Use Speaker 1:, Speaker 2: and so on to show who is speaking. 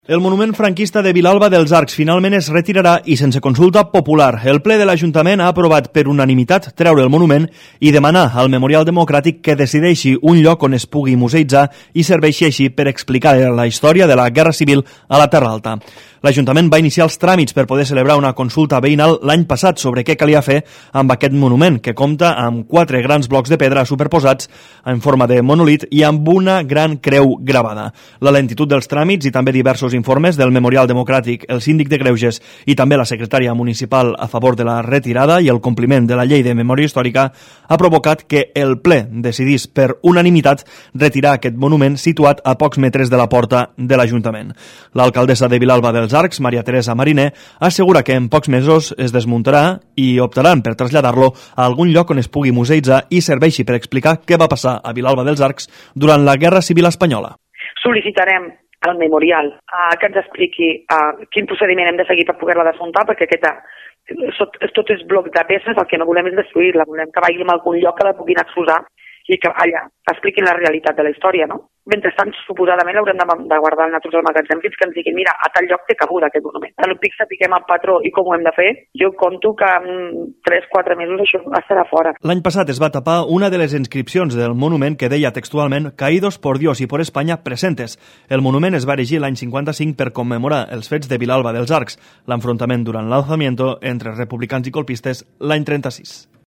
Speaker 1: El monument franquista de Vilalba dels Arcs finalment es retirarà i sense consulta popular. El ple de l'Ajuntament ha aprovat per unanimitat treure el monument i demanar al Memorial Democràtic que decideixi un lloc on es pugui museïtzar i serveixi així per explicar la història de la Guerra Civil a la Terra Alta. L'Ajuntament va iniciar els tràmits per poder celebrar una consulta veïnal l'any passat sobre què calia fer amb aquest monument, que compta amb 4 grans blocs de pedra superposats en forma de monolit i amb una gran creu gravada. La lentitud dels tràmits i també diversos informes del Memorial Democràtic, el síndic de Greuges i també la secretària municipal a favor de la retirada i el compliment de la llei de memòria històrica ha provocat que el ple decidís per unanimitat retirar aquest monument situat a pocs metres de la porta de l'Ajuntament. L'alcaldessa de Vilalba dels Arcs, Maria Teresa Mariner, assegura que en pocs mesos es desmuntarà i optaran per traslladar-lo a algun lloc on es pugui museïtzar i serveixi per explicar què va passar a Vilalba dels Arcs durant la Guerra Civil Espanyola.
Speaker 2: Sol·licitarem al Memorial que ens expliqui quin procediment hem de seguir per poder-la desmuntar, perquè tot és bloc de peces, el que no volem és destruir-la, volem que vagi a algun lloc que la puguin exposar i que allà expliquin la realitat de la història, no? Mentrestant, suposadament, l'haurem de guardar en tots els magatzems fins que ens diguin, mira, a tal lloc té cabuda aquest monument. A l'Upic sapiguem el patró i com ho hem de fer, jo compto que en 3-4 mesos això estarà fora.
Speaker 1: L'any passat es va tapar una de les inscripcions del monument que deia textualment «Caídos por Dios y por España presentes». El monument es va erigir l'any 55 per commemorar els fets de Vilalba dels Arcs, l'enfrontament durant l'alzamiento entre republicans i colpistes l'any 36.